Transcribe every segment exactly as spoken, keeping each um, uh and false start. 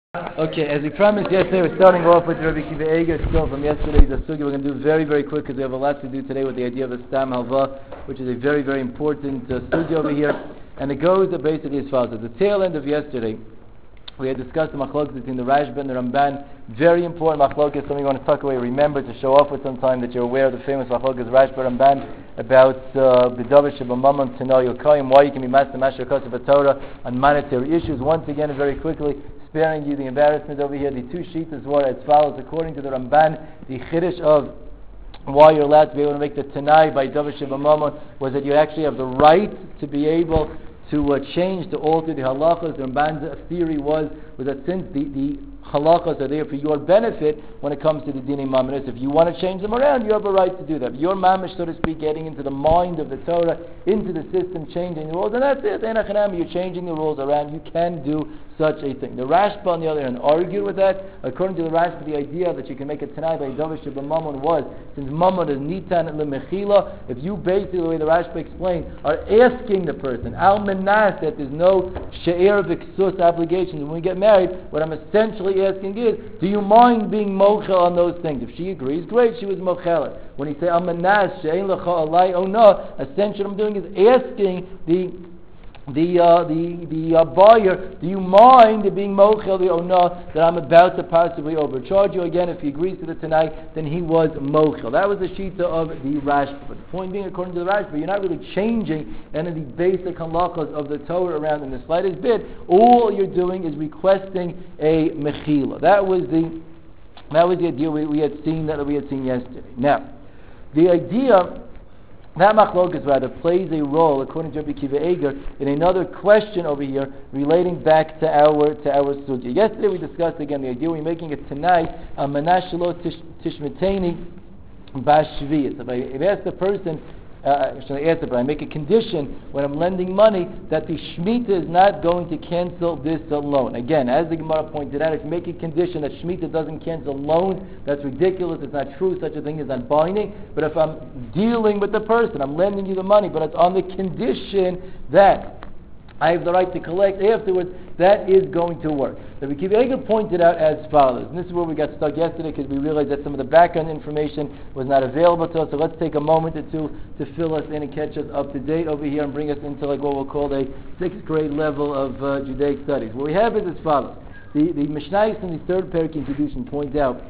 Okay, as we promised yesterday, we're starting off with Rabbi Akiva Eiger still from yesterday's Sugi. We're going to do very, very quick because we have a lot to do today with the idea of a Stam Halva, which is a very, very important uh, Sugi over here. And it goes basically as follows. At the tail end of yesterday, we had discussed the machlokes between the Rashba and the Ramban. Very important machlokes, something you want to tuck away. Remember to show off with some time that you're aware of the famous machlokes Rashba Ramban about B'davar Shebamamam Tenoy Yokayim, why you can be master Masher Kosev Torah on monetary issues. Once again, very quickly, sparing you the embarrassment over here, the two sheets were as follows. According to the Ramban, the chiddush of why you're allowed to be able to make the Tanai by Davar Shebamamam was that you actually have the right to be able to uh, change, to alter the halachas. The Ramban's theory was, was that since the, the halachas are there for your benefit when it comes to the dinei mamanis, if you want to change them around, you have a right to do that. Your mamish, so to speak, getting into the mind of the Torah, into the system, changing the rules, and that's it. You're changing the rules around. You can do such a thing. The Rashba, on the other hand, argued with that. According to the Rashba, the idea that you can make a tanai by Davar Shebamamam was, since Mammon is nitan lemechila, if you basically, the way the Rashba explained, are asking the person, al menas, that there's no she'er v'ksus obligation. When we get married, what I'm essentially asking is, do you mind being mochel on those things? If she agrees, great, she was mochelet. When he say al menas she'ein lecha alai o no, essentially what I'm doing is asking the The uh, the the uh, buyer, do you mind being mochel the ona that I'm about to possibly overcharge you again? If he agrees to the tonight, then he was mochel. That was the shita of the Rashba. But the point being, according to the Rashba, you're not really changing any of the basic halachas of the Torah around in the slightest bit. All you're doing is requesting a mechila. That was the that was the idea we, we had seen that we had seen yesterday. Now, the idea. That machlokas rather plays a role, according to Rabbi Akiva Eiger, in another question over here relating back to our to our sugya. Yesterday we discussed again the idea we're making it tonight a manashalo tishmeteni bashviyas. If I if I ask the person, uh, should I ask it, but I make a condition when I'm lending money that the Shemitah is not going to cancel this loan. Again, as the Gemara pointed out, if you make a condition that Shemitah doesn't cancel loan, that's ridiculous, it's not true, such a thing is not binding. But if I'm dealing with the person, I'm lending you the money, but it's on the condition that I have the right to collect afterwards, that is going to work. The Rabbi Akiva Eiger pointed out as follows, and this is where we got stuck yesterday because we realized that some of the background information was not available to us, so let's take a moment or two to fill us in and catch us up to date over here and bring us into like what we'll call a sixth grade level of uh, Judaic studies. What we have is as follows. The, the Mishnayos in the third parak introduction point out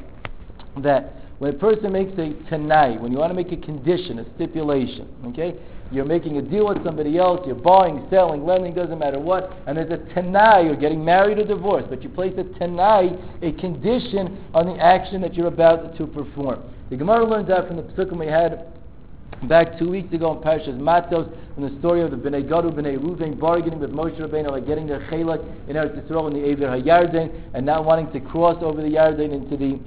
that when a person makes a tanai, when you want to make a condition, a stipulation, okay, you're making a deal with somebody else, you're buying, selling, lending, doesn't matter what, and there's a tanai, you're getting married or divorced, but you place a tanai, a condition on the action that you're about to perform. The Gemara learns out from the Pesukim we had back two weeks ago in Parashas Matos, from the story of the Bnei Gad, Bnei Ruvain bargaining with Moshe Rabbeinu, like getting their chelak in Eretz Yisrael in the Ever HaYarden, and not wanting to cross over the Yarden into the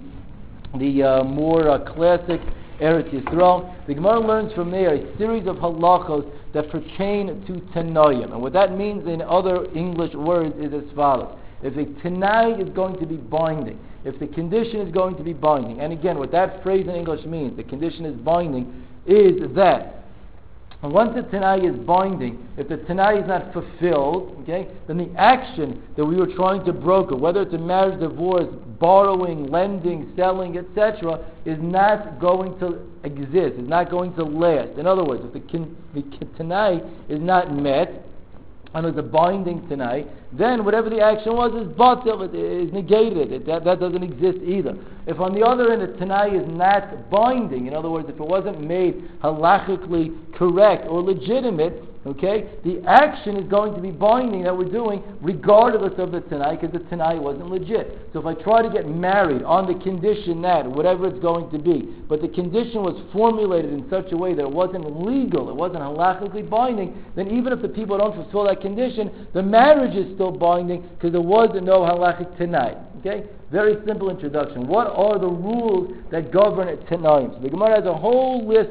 the uh, more uh, classic Eretz Yisrael. The Gemara learns from there a series of halachos that pertain to Tanoim. And what that means in other English words is as follows. If a Tanai is going to be binding, if the condition is going to be binding, and again, what that phrase in English means, the condition is binding, is that once the Tanai is binding, if the Tanai is not fulfilled, okay, then the action that we were trying to broker, whether it's a marriage, divorce, borrowing, lending, selling, et cetera, is not going to exist, is not going to last. In other words, if the, kin, the Tanai is not met, and it's a binding Tanai, then whatever the action was is batil, it is negated. It, that, that doesn't exist either. If on the other end the Tanai is not binding, in other words, if it wasn't made halachically correct or legitimate, okay, the action is going to be binding that we're doing regardless of the Tanai, because the Tanai wasn't legit. So if I try to get married on the condition that, whatever it's going to be, but the condition was formulated in such a way that it wasn't legal, it wasn't halachically binding, then even if the people don't fulfill that condition, the marriage is still binding because there was no halachic Tanai. Okay? Very simple introduction. What are the rules that govern Tanaim? So the Gemara has a whole list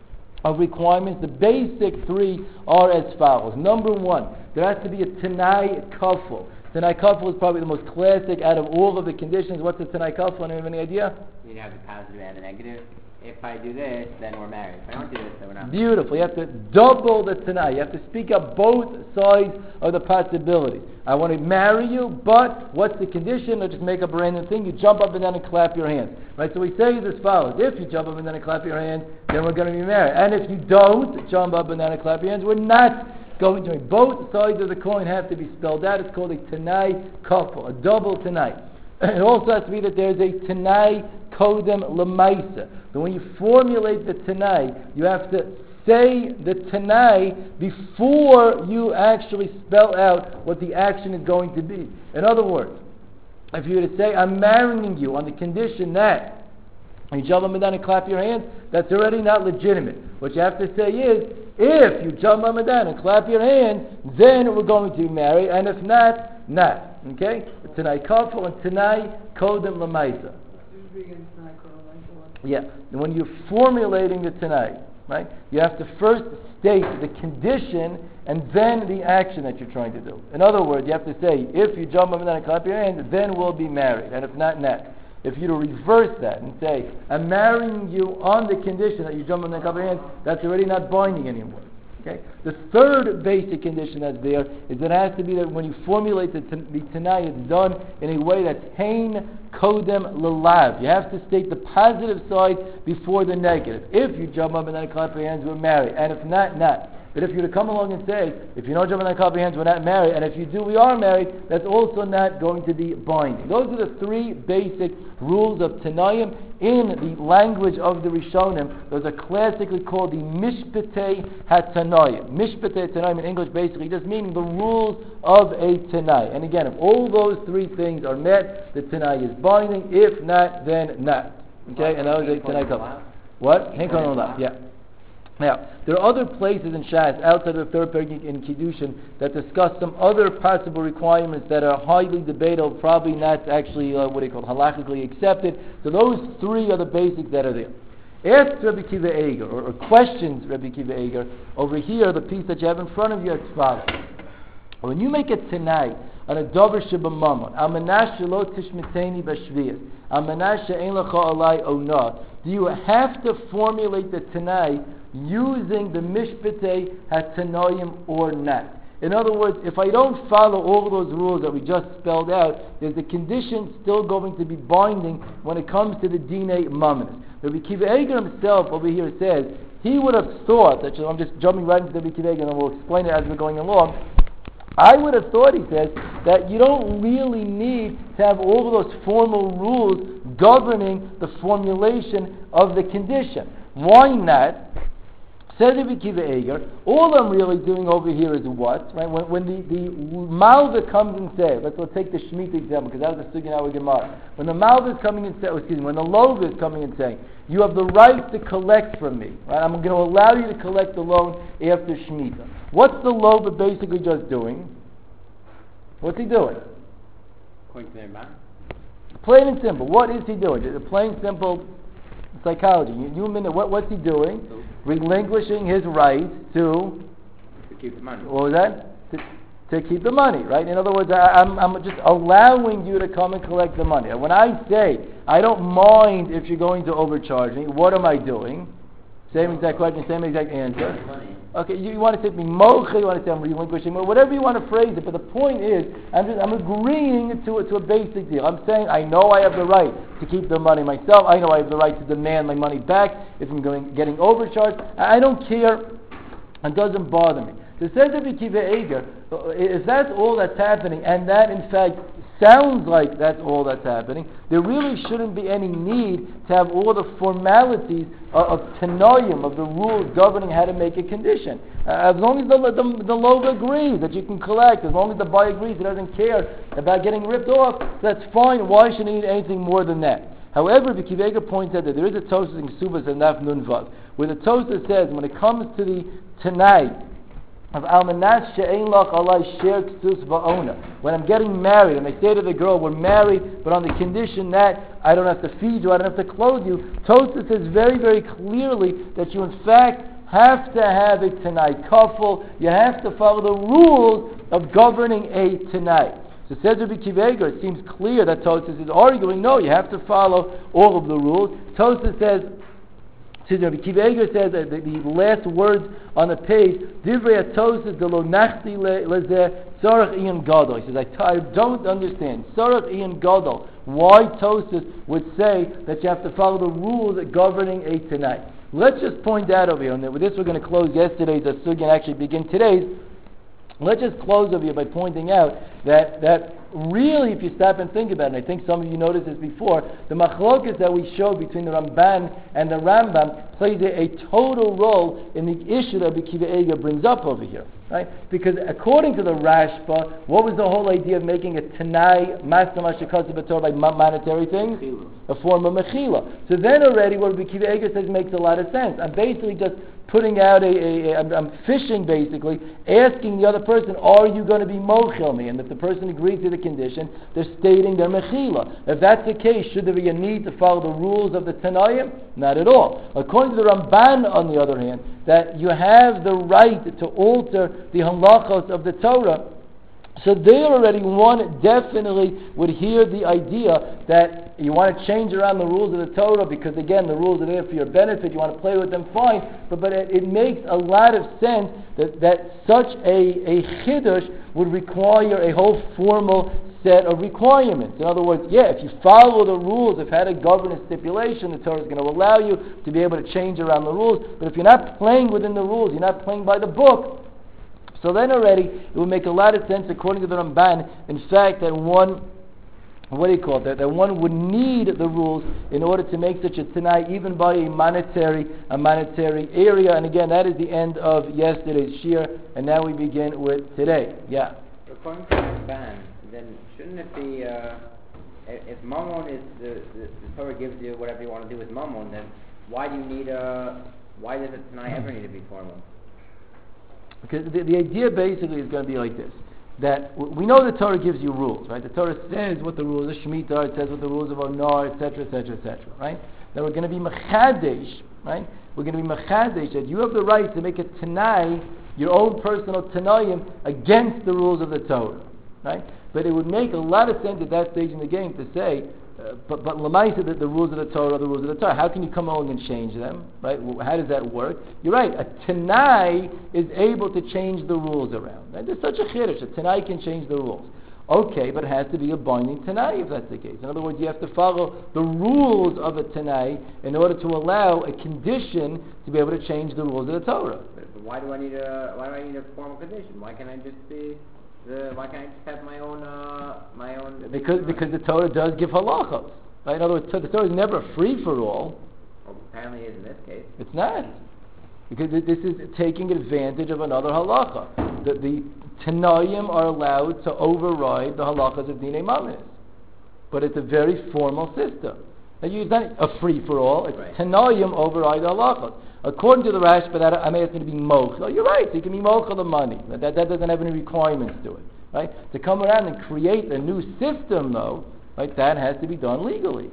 of requirements. The basic three are as follows. Number one, there has to be a Tanai Kafel. Tanai Kafel is probably the most classic out of all of the conditions. What's a Tanai Kafel? Anyone have any idea? You have the positive and the negative. if I do this, then we're married. If I don't do this, then we're not. Beautiful. You have to double the Tanai. You have to speak up both sides of the possibility. I want to marry you, but what's the condition? Let's just make up a random thing. You jump up and down and clap your hands. Right? So we say it as follows. If you jump up and down and clap your hands, then we're going to be married. And if you don't jump up and down and clap your hands, we're not going to be. Both sides of the coin have to be spelled out. It's called a Tanai couple, a double Tanai. It also has to be that there's a Tanai Kodem Lemaisa. So when you formulate the Tanai, you have to say the Tanai before you actually spell out what the action is going to be. In other words, if you were to say, I'm marrying you on the condition that you jump up and down and clap your hands, that's already not legitimate. What you have to say is, if you jump up and down and clap your hands, then we're going to be married, and if not, not. Okay? Tanai Kafel and Tanai Kodem Lemaisa. Yeah. And when you're formulating the Tanai, right, you have to first state the condition and then the action that you're trying to do. In other words, you have to say, if you jump up and down and clap your hands, then we'll be married, and if not, not. If you to reverse that and say, I'm marrying you on the condition that you jump up and down and clap your hands, that's already not binding anymore. Okay? The third basic condition that's there is that it has to be that when you formulate the, the Tanai, it's done in a way that's Hein Kodem Lelav. You have to state the positive side before the negative. If you jump up and then clap your hands, we're married. And if not, not. But if you were to come along and say, if you don't jump and then clap your hands, we're not married. And if you do, we are married, that's also not going to be binding. Those are the three basic rules of Tanaim in the language of the Rishonim. Those are classically called the Mishpatei HaTanayim. Mishpatei HaTanayim in English basically just meaning the rules of a Tanai. And again, if all those three things are met, the Tanai is binding. If not, then not. Okay? And that was a Tanai couple. What? Yeah. Now, there are other places in Shas outside of the third paragraph in Kiddushin that discuss some other possible requirements that are highly debatable, probably not actually uh, what they call halachically accepted. So those three are the basics that are there. Ask Rabbi Kiva Eger, or, or questions Rabbi Kiva Eger, over here, the piece that you have in front of you as follows. When you make a Tanai on a Dover Shebamamon, Al Menashe lo tishmiteni b'shviyas, Al Menashe ein lecha alai ona, do you have to formulate the Tanai using the Mishpatei HaTanoim or not? In other words, if I don't follow all of those rules that we just spelled out, there's a condition still going to be binding when it comes to the Dinei Mamonos. Rabbi Kiva Eger himself over here says, he would have thought, that I'm just jumping right into Rabbi Kiva Eger and we'll explain it as we're going along, I would have thought, he says, that you don't really need to have all of those formal rules governing the formulation of the condition. Why not? Says Rabbi Kiva Eger, all I'm really doing over here is what? Right? When, when the, the Malva comes and says, let's, let's take the Shemitah example, because that was the Sugya now with Gemara. When the Malva is coming and saying, oh, excuse me, when the Lova is coming and saying, you have the right to collect from me, right? I'm going to allow you to collect the loan after Shemitah. What's the Lova basically just doing? What's he doing? According to their mind. Plain and simple. What is he doing? It's a plain simple psychology. You, you minute, what, what's he doing? Relinquishing his right to to keep the money. What was that? To, to keep the money, right? In other words, I, I'm, I'm just allowing you to come and collect the money. And when I say I don't mind if you're going to overcharge me, what am I doing? Same exact question, same exact answer. Okay, you, you want to say me mocha, you want to say I'm relinquishing, whatever you want to phrase it. But the point is, I'm just I'm agreeing to to a basic deal. I'm saying I know I have the right to keep the money myself. I know I have the right to demand my money back if I'm going getting overcharged. I don't care. It doesn't bother me. So says Rabbi Kiva Eger, if that's all that's happening, and that in fact sounds like that's all that's happening, there really shouldn't be any need to have all the formalities of, of Tanoim, of the rules governing how to make a condition. Uh, as long as the, the, the Lova agrees that you can collect, as long as the buyer agrees he doesn't care about getting ripped off, that's fine. Why should he need anything more than that? However, the Kiva Eger points out that there is a Tosfos in Kesubos and Naf Nun Vav, where the Tosfos says when it comes to the Tanai, of Almanas she'ein lach alai sher ksus va'ona. When I'm getting married and I say to the girl, we're married, but on the condition that I don't have to feed you, I don't have to clothe you, Tosfos says very, very clearly that you in fact have to have a Tanai couple. You have to follow the rules of governing a Tanai. So it says Rabbi Kiva Eger, it seems clear that Tosfos is arguing, no, you have to follow all of the rules. Tosfos says, So Rabbi Akiva Eiger says that the, the last words on the page, Divrei HaTosas de lo nachti lezeh tzarech iyan gadol. He says, I, I don't understand. Tzarech iyan gadol. Why Tosas would say that you have to follow the rules governing a Tanai. Let's just point out over here, and with this we're going to close yesterday's Sugya and actually begin today's. Let's just close over here by pointing out that, that really, if you stop and think about it, and I think some of you noticed this before, the machlokas that we showed between the Ramban and the Rambam plays a, a total role in the issue that Rabbi Akiva Eiger brings up over here. Right? Because according to the Rashba, what was the whole idea of making a Tanai, Master Mashakasa B'Torah by monetary things? Mechila. A form of Mechila. So then already what Rabbi Akiva Eiger says makes a lot of sense. I'm basically just putting out a, a, a I'm, I'm fishing basically, asking the other person, are you going to be mochel me? And if the person agrees to the condition, they're stating their mechila. If that's the case, should there be a need to follow the rules of the Tanaim? Not at all. According to the Ramban, on the other hand, that you have the right to alter the halachos of the Torah. So there already one definitely would hear the idea that you want to change around the rules of the Torah because again the rules are there for your benefit, you want to play with them, fine, but, but it, it makes a lot of sense that, that such a, a chiddush would require a whole formal set of requirements. In other words, yeah, if you follow the rules, if had a governance stipulation, the Torah is going to allow you to be able to change around the rules, but if you're not playing within the rules, you're not playing by the book, so then already it would make a lot of sense, according to the Ramban, in fact, that one, what do you call it, that, that one would need the rules in order to make such a Tanai, even by a monetary, a monetary area. And again, that is the end of yesterday's shir, and now we begin with today. Yeah. According to the Ramban, then shouldn't it be, uh, if Mammon is, the, the, the Torah gives you whatever you want to do with Mammon, then why do you need a, why does a Tanai ever need to be formal? Because the, the idea basically is going to be like this, that w- we know the Torah gives you rules, right? The Torah says what the rules of Shemitah are, it says what the rules of Onar, et cetera, et cetera, et cetera, right? That we're going to be mechadesh, right? We're going to be mechadesh, that you have the right to make a Tanai, your own personal Tanayim, against the rules of the Torah, right? But it would make a lot of sense at that stage in the game to say, Uh, but but Lamaisa, the, the rules of the Torah are the rules of the Torah. How can you come along and change them? Right? How does that work? You're right. A Tanai is able to change the rules around. Right? There's such a chiddush. A Tanai can change the rules. Okay, but it has to be a binding Tanai if that's the case. In other words, you have to follow the rules of a Tanai in order to allow a condition to be able to change the rules of the Torah. But, but why do I need a why do I need a formal condition? Why can't I just be The, why can't I just have my own, uh, my own... Because because the Torah does give halachos. Right? In other words, the Torah is never free for all. Well, apparently it is in this case. It's not. Because this is taking advantage of another halacha. The, the Tanayim are allowed to override the halachas of Dinei Mamis. But it's a very formal system. Now, it's not a free-for-all. It's right. Tanayim override the halachas. According to the Rash, but I may have to be mochel. Oh, you're right. You can be mochel the money. That, that that doesn't have any requirements to it, right? To come around and create a new system, though, right? That has to be done legally.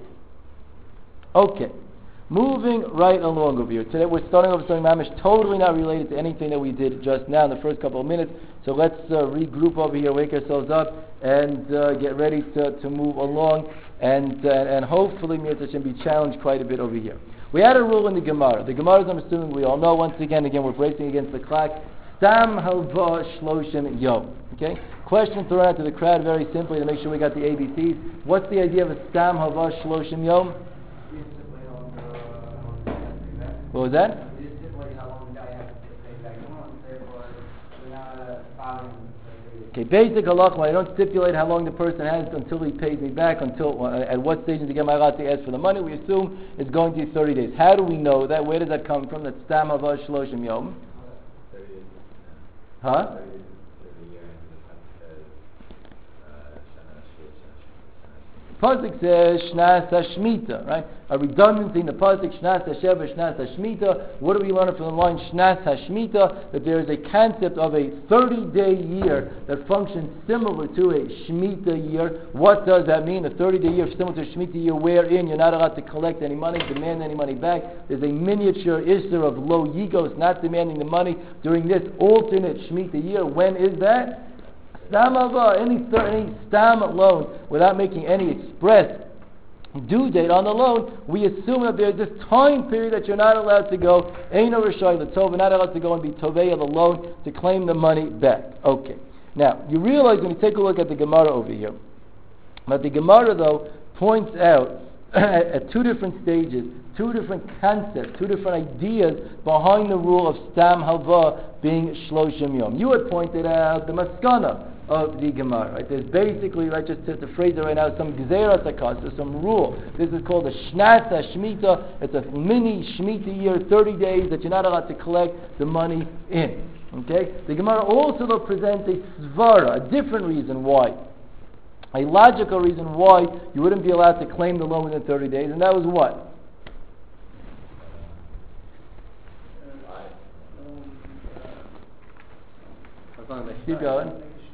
Okay, moving right along over here. Today we're starting off with something mamish totally not related to anything that we did just now in the first couple of minutes. So let's uh, regroup over here, wake ourselves up, and uh, get ready to, to move along, and uh, and hopefully Mitzvah should be challenged quite a bit over here. We had a rule in the Gemara. The Gemara, I'm assuming we all know, once again, again, we're racing against the clock. Stam halva shloshim yom. Okay? Question thrown out to the crowd very simply to make sure we got the A B Cs. What's the idea of a stam halva shloshim yom? What was that? Okay, basic halacha, I don't stipulate how long the person has until he pays me back, until uh, at what stage is the Gemara to ask for the money. We assume it's going to be thirty days. How do we know that? Where does that come from? That's stam hava shloshim yom. Huh? Pasuk says Shnas HaShmita, right? A redundancy in the Pasuk, Shnas HaSheva, Shnas HaShmita. What do we learn from the line Shnas HaShmita? That there is a concept of a thirty-day year that functions similar to a Shemitah year. What does that mean? A thirty-day year similar to a Shemitah year wherein you're not allowed to collect any money, demand any money back. There's a miniature Isser of lo yigos, not demanding the money during this alternate Shemitah year. When is that? Stam hava, any any stam alone, without making any express due date on the loan, we assume that there's this time period that you're not allowed to go, Eino Rishai L'Tova, not allowed to go and be Tovei of the loan to claim the money back. Okay. Now, you realize when you take a look at the Gemara over here, but the Gemara, though, points out at two different stages, two different concepts, two different ideas behind the rule of Stam Halva being Shloshim Yom. You had pointed out the Maskana of the Gemara, right? There's basically, right, just to, to phrase it right now, some Gzeras HaKas, some rule. This is called a Shnasa Shemitah. It's a mini Shemitah year, thirty days that you're not allowed to collect the money in. Okay? The Gemara also, though, presents a Svara, a different reason why. A logical reason why you wouldn't be allowed to claim the loan within thirty days, and that was what? Keep going.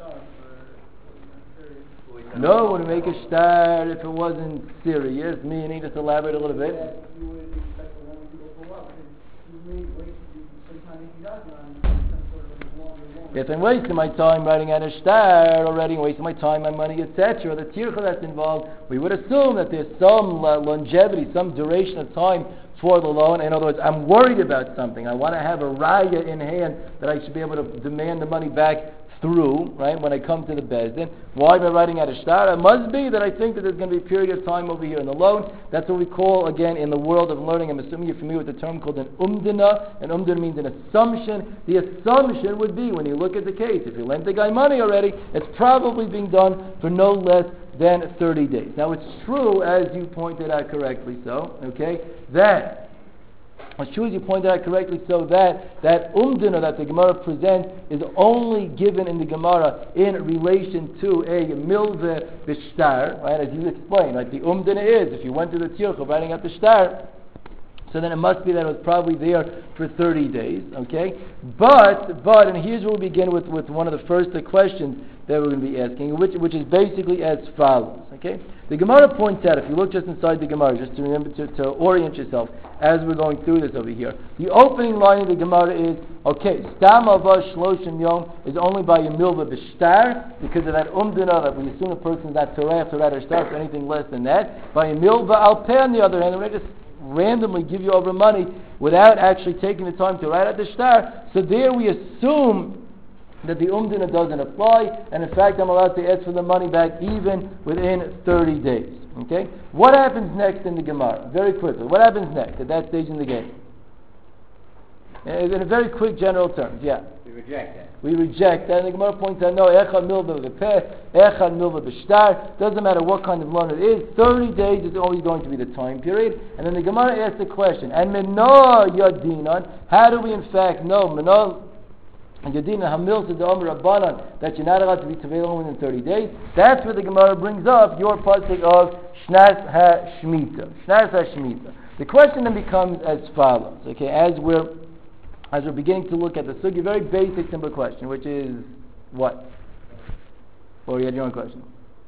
No, would make a start if it wasn't serious. Me and you just elaborate a little bit. You would expect the loan to go for up. You may wait sometime if you got on some sort of longer loan. Yes, I'm wasting my time writing out a star already, wasting my time, my money, et cetera. The tircha that's involved, we would assume that there's some uh, longevity, some duration of time for the loan. In other words, I'm worried about something. I want to have a raya in hand that I should be able to demand the money back through, right, when I come to the Bezdin. Why am I writing out a star? It must be that I think that there's going to be a period of time over here in the loan. That's what we call, again, in the world of learning, I'm assuming you're familiar with the term called an umdina. An umdina means an assumption. The assumption would be, when you look at the case, if you lent the guy money already, it's probably being done for no less than thirty days. Now, it's true, as you pointed out correctly so, okay, that It's true, as you pointed out correctly, so that that umdina that the Gemara presents is only given in the Gemara in relation to a milveh b'shtar, right? As you explained, like the umdina is, if you went to the tircha writing out the shtar, so then it must be that it was probably there for thirty days, okay? But, but, and here's where we begin with, with one of the first questions that we're going to be asking, which, which is basically as follows, okay? The Gemara points out, if you look just inside the Gemara, just to remember to, to orient yourself as we're going through this over here, the opening line of the Gemara is, okay, Stam Ava Shloshim Yom is only by a milva b'shtar, because of that umdina, that we assume a person is not torah to write or shtar for anything less than that. By a milva al peh, on the other hand, we're just randomly give you over money without actually taking the time to write out the shtar. So there we assume that the umdina doesn't apply, and in fact I'm allowed to ask for the money back even within thirty days. Okay? What happens next in the Gemara? Very quickly. What happens next at that stage in the game? In a very quick general terms, yeah. We reject that. We reject that. And the Gemara points out, no, echad milva v'peh, echad milva b'shtar. Doesn't matter what kind of loan it is. thirty days is always going to be the time period. And then the Gemara asks the question, and meno yadinan, how do we in fact know, meno yadinan hamil to the Omer Rabbanan, that you're not allowed to be tevei within thirty days? That's where the Gemara brings up your pasuk of shnas ha-shmita. Shnas ha-shmita. The question then becomes as follows, okay, as we're As we're beginning to look at the sugi, very basic, simple question, which is what? Or you had your own question?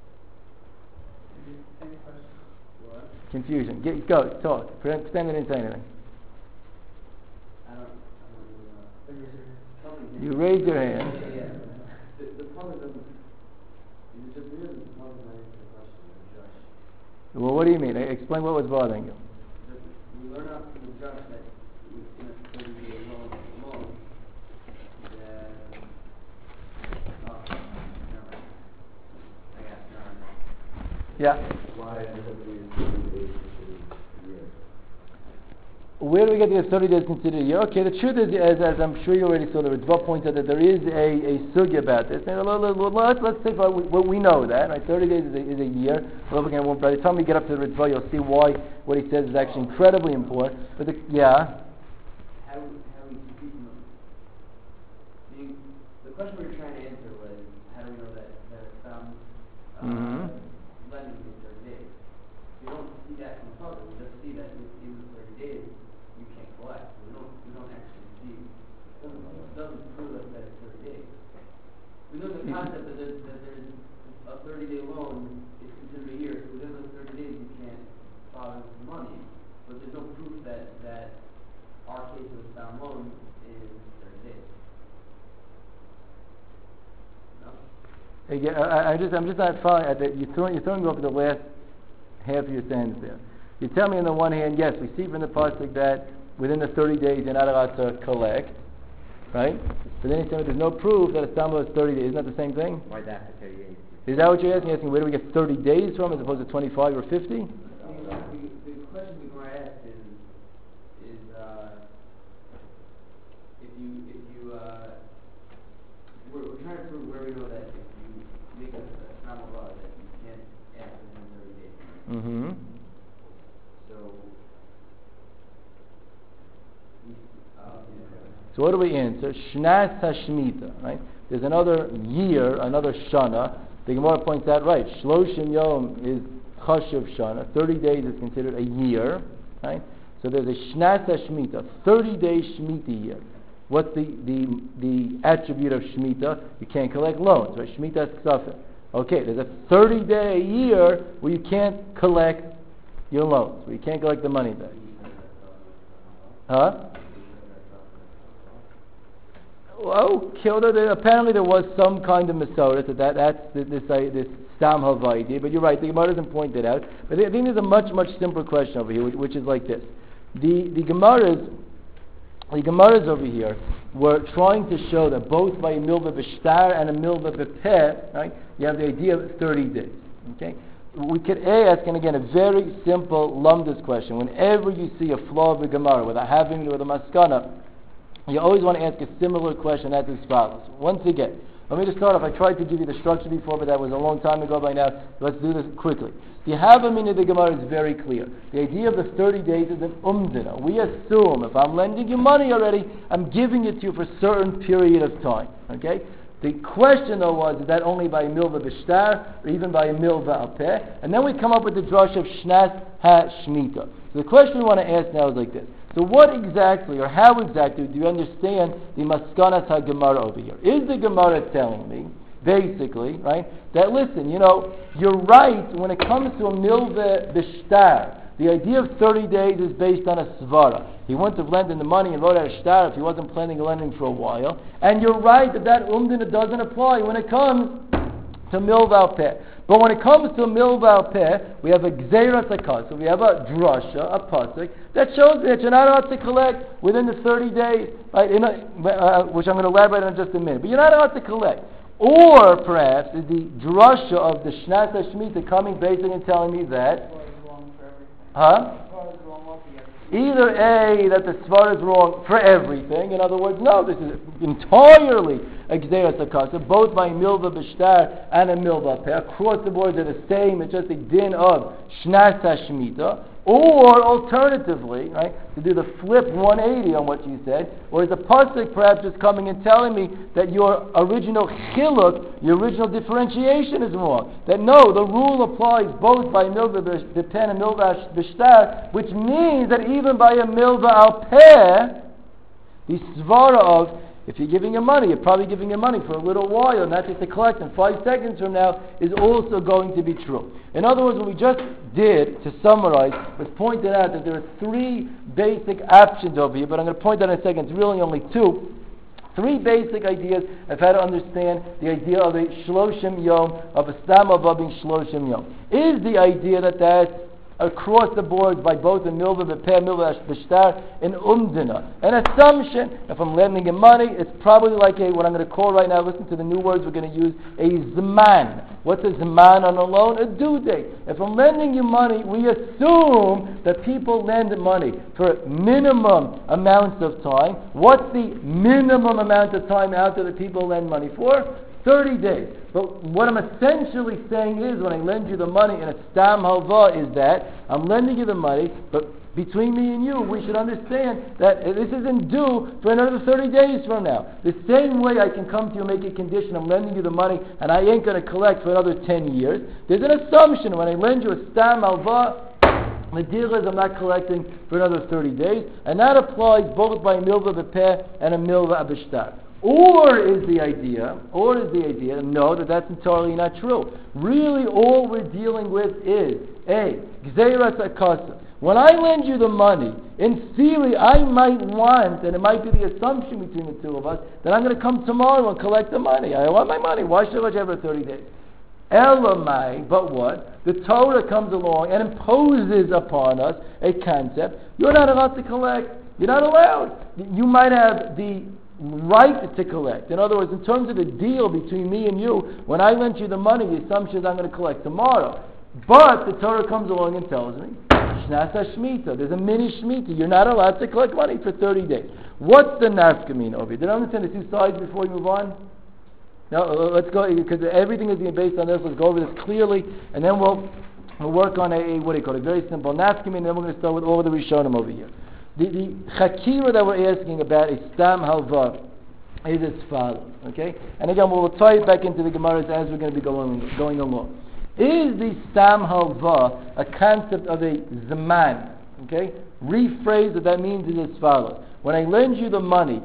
What? Confusion. Get, go, talk. Pretend pretend I didn't say anything. I don't, I don't know. You raised your hand. Yeah, yeah. The, the problem doesn't, it just really the problem that answers the question, the judge. Well, what do you mean? Explain what was bothering you. We learn out from the judge that in a thirty-day loan, loan, that, oh, never mind. I got it, never mind. Yeah. Why does it be thirty days considered a year? Where do we get the thirty days considered a year? Okay, the truth is, as, as I'm sure you already saw, the Ritva points out that there is a, a sugi about this. And let's, let's take what we, what we know that, right? thirty days is a, is a year. We're looking at one, by the time we get up to the Ritva, you'll see why what he says is actually incredibly important. But the, yeah. How, how we treat them. The, the question we were trying to answer was, how do we know that, that some uh, Mm-hmm. lending is thirty days? We don't see that in the puzzle. We just see that in the thirty days, you can't collect. We don't, we don't actually see. It doesn't, it doesn't prove us that it's thirty days. We know the concept that there's, that there's a thirty-day loan is considered a year. So within those thirty days, you can't borrow the money. But there's no proof that, that our case of a sound loan is thirty days. No? Again, I, I just, I'm just not following. Uh, You're throwing, you're throwing me over the last half of your sentence there. You tell me on the one hand, yes, we see from the pasuk that within the thirty days you're not allowed to collect, right? But then you tell me there's no proof that a stam is thirty days. Isn't that the same thing? Why is that for thirty days? Is that what you're asking? You're asking where do we get thirty days from as opposed to twenty-five or fifty? The, the question the Gemara asked is, is uh, if you, if you, uh, we're, we're trying to prove where we know that if you make a, a stam law that you can't act within thirty days. Mm-hmm. So, uh, So what do we answer? Shnas Hashmita, right? There's another year, another Shana. The Gemara points out, right, Shloshim Yom is Chashuv Shana. thirty days is considered a year, right? So there's a Shnas Hashmita, thirty-day Shemitah year. What's the, the, the attribute of Shemitah? You can't collect loans, right? Shemitah is Ksafim. Okay, there's a thirty-day year where you can't collect your loans, where you can't collect the money back. Huh? Well, okay, apparently there was some kind of Masorah, so that, that's this, this, uh, this Stam Havaidi, but you're right, the Gemara doesn't point it out. But I think there's a much, much simpler question over here, which, which is like this. The, the Gemaras, the Gemaras over here were trying to show that both by a milva b'shtar and a milva b'peh, right, you have the idea of thirty days, okay? We could ask, and again, a very simple lumdus question. Whenever you see a flaw of a Gemara, whether having or the maskana, you always want to ask a similar question as follows. Once again, let me just start off. I tried to give you the structure before, but that was a long time ago by now. Let's do this quickly. The Havamina of the Gemara is very clear. The idea of the thirty days is an umdina. We assume if I'm lending you money already, I'm giving it to you for a certain period of time. Okay? The question though was, is that only by a milva b'shtar or even by a milva alpeh? And then we come up with the drush of shnas ha-shmita. So the question we want to ask now is like this. So what exactly, or how exactly, do you understand the Maskanas HaGemara over here? Is the Gemara telling me, basically, right, that listen, you know, you're right when it comes to a milveh b'shtar, the idea of thirty days is based on a svara. He wouldn't have lent in the money and wrote out a shtar if he wasn't planning on lending for a while. And you're right that that umdina doesn't apply when it comes to milvah peh. But when it comes to milvah peh, we have a gzeiras akas, so we have a drasha, a pasuk, that shows that you're not allowed to collect within the thirty days, right, in a, uh, which I'm going to elaborate on in just a minute. But you're not allowed to collect. Or perhaps is the drasha of the Shnas HaShemitah coming basically and telling me that, huh? Either A, that the Svar is wrong for everything. In other words, no, this is entirely a Gzeiras HaKasa, both by Milva B'Shtar and a Milva Peh. Across the board, they're the same. It's just a din of Shnas HaShemitah. Or, alternatively, right, to do the flip one eighty on what you said, or is the pasuk perhaps just coming and telling me that your original chiluk, your original differentiation is wrong? That no, the rule applies both by milva b'pen and milva b'shtar, which means that even by a milva al peh, the svara of, if you're giving your money, you're probably giving your money for a little while, not just to collect, and five seconds from now is also going to be true. In other words, what we just did, to summarize, was pointed out that there are three basic options over here, but I'm going to point out in a second, it's really only two. Three basic ideas of how to understand the idea of a shloshim yom, of a stam avabin shloshim yom. Is the idea that that's across the board by both the milva, the peh, milva, b'shtar, and umdina. An assumption, if I'm lending him money, it's probably like a, what I'm going to call right now, listen to the new words we're going to use, a zman. What's a zman on a loan? A due date. If I'm lending you money, we assume that people lend money for minimum amounts of time. What's the minimum amount of time out there that people lend money for? thirty days. But what I'm essentially saying is, when I lend you the money in a stam halva, is that I'm lending you the money, but between me and you, we should understand that this isn't due for another thirty days from now. The same way I can come to you and make a condition, I'm lending you the money, and I ain't going to collect for another ten years. There's an assumption when I lend you a stam halva, the deal is I'm not collecting for another thirty days, and that applies both by a milva b'peh and a milva b'shtar. Or is the idea, or is the idea, no, that that's entirely not true. Really, all we're dealing with is, A, gzeiras akasa. When I lend you the money, in theory, I might want, and it might be the assumption between the two of us, that I'm going to come tomorrow and collect the money. I want my money. Why should I wait for thirty days? Elamai, but what? The Torah comes along and imposes upon us a concept. You're not allowed to collect. You're not allowed. You might have the right to collect. In other words, in terms of the deal between me and you, when I lend you the money, the assumption is I'm going to collect tomorrow. But the Torah comes along and tells me, Shnasa Shemitah, there's a mini Shemitah. You're not allowed to collect money for thirty days. What's the nafkamina over here? Did I understand the two sides before we move on? No, let's go, because everything is being based on this. Let's go over this clearly, and then we'll, we'll work on a, a, what do you call it, a very simple nafkamina, and then we're going to start with all of the Rishonim over here. The, the chakira that we're asking about is stam halva, is as follows, okay? And again, we'll tie it back into the Gemaras as we're going to be going, going along. Is the stam halva a concept of a zaman, okay? Rephrase what that means is as follows. When I lend you the money,